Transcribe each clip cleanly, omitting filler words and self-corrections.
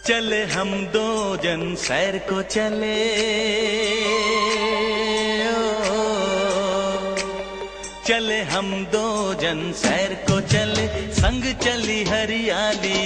चले हम दो जन सैर को चले, चले हम दो जन सैर को चले, संग चली हरियाली।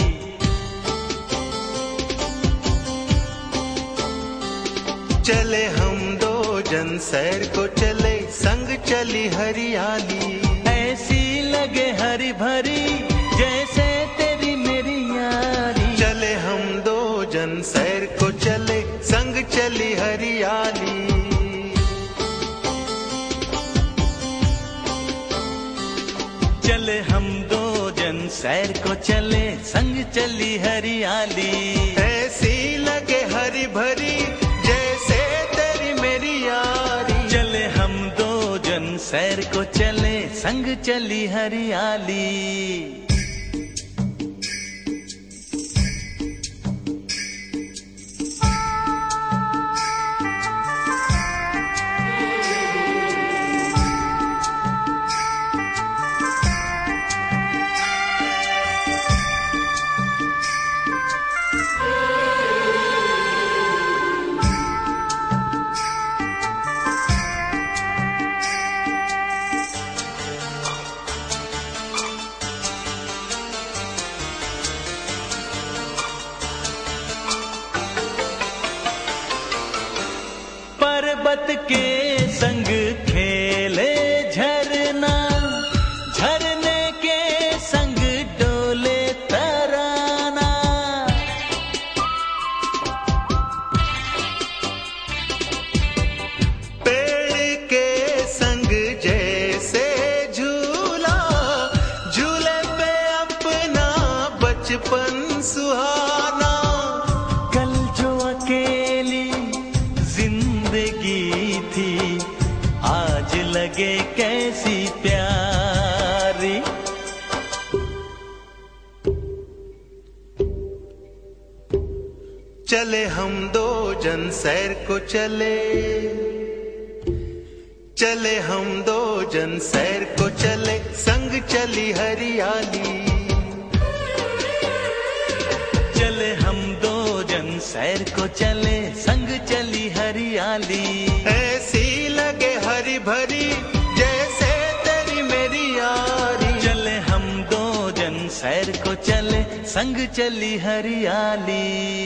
चले हम दो जन सैर को चले, संग चली हरियाली। ऐसी लगे हरी भरी जैसे तेरी मेरी यारी। चले हम दो जन सैर को चले, संग चली हरियाली। चले हम दो जन सैर को चले, संग चली हरियाली। ऐसी लगे हरी भरी जैसे तेरी मेरी यारी। चले हम दो जन सैर को चले, संग चली हरियाली। पर्वत के संग खेले झरना, झरने के संग डोले तराना। पेड़ के संग जैसे झूला, झूले पे अपना बचपन सुहाना। कल जो अकेली जिंदगी थी, आज लगे कैसी प्यारी। चले हम दो जन सैर को चले, चले हम दो जन सैर को चले, संग चली हरियाली। चले हम दो जन सैर को चले, संग चली हरियाली। ऐसी लगे हरी भरी जैसे तेरी मेरी यारी। चले हम दो जन सैर को चले, संग चली हरियाली।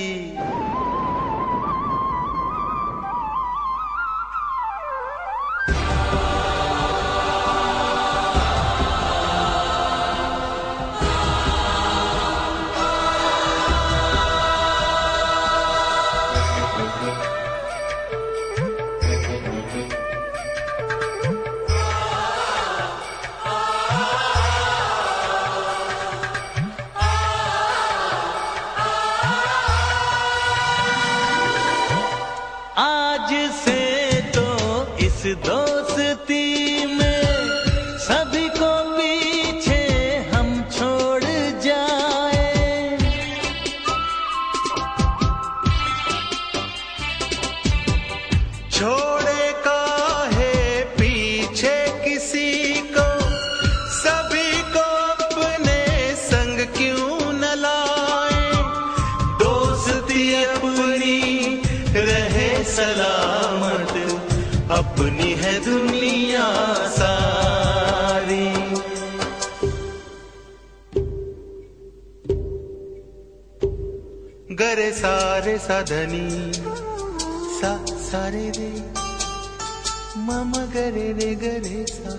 आज से तो इस दोस्ती में सभी को पीछे हम छोड़ जाए। छोड़े काहे पीछे किसी को, सभी को अपने संग क्यों न लाए। दोस्ती अपनी रहे सलामत, अपनी है दुनिया सारी। गरे सारे साधनी सा सारे रे, मामा गरे रे गरे सा।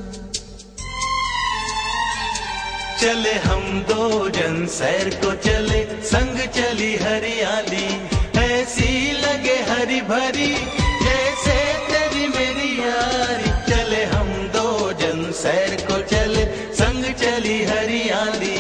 चले हम दो जन सैर को चले, संग चली हरियाली। ऐसी लगे हरी भरी जैसे तेरी मेरी यारी। चले हम दो जन सैर को चले, संग चली हरियाली।